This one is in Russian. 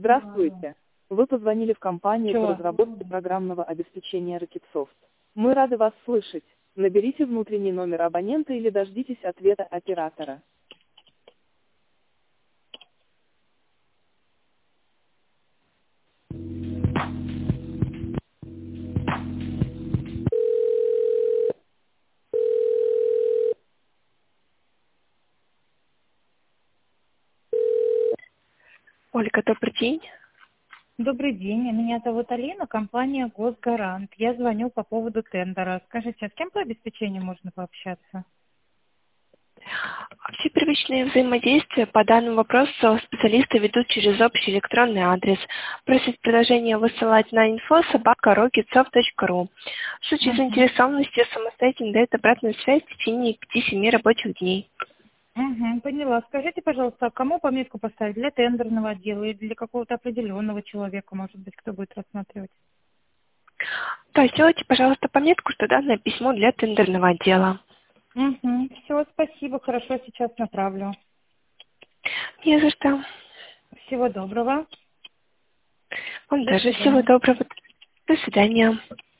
Здравствуйте. Вы позвонили в компанию по Чего? разработке программного обеспечения Rocketsoft. Мы рады вас слышать. Наберите внутренний номер абонента или дождитесь ответа оператора. Ольга, добрый день. Добрый день, меня зовут Алина, компания Госгарант. Я звоню по поводу тендера. Скажите, а с кем по обеспечению можно пообщаться? Все первичные взаимодействия по данному вопросу специалисты ведут через общий электронный адрес. Просить предложение высылать на info@rocketsoft.ru. В случае заинтересованности самостоятельно дает обратную связь в течение 5-7 рабочих дней. Поняла. Скажите, пожалуйста, а кому пометку поставить? Для тендерного отдела или для какого-то определенного человека, может быть, кто будет рассматривать? Да, сделайте, пожалуйста, пометку, что данное письмо для тендерного отдела. Все, спасибо, хорошо, сейчас направлю. Не за что. Всего доброго. Вам До тоже всего свидания. доброго. До свидания.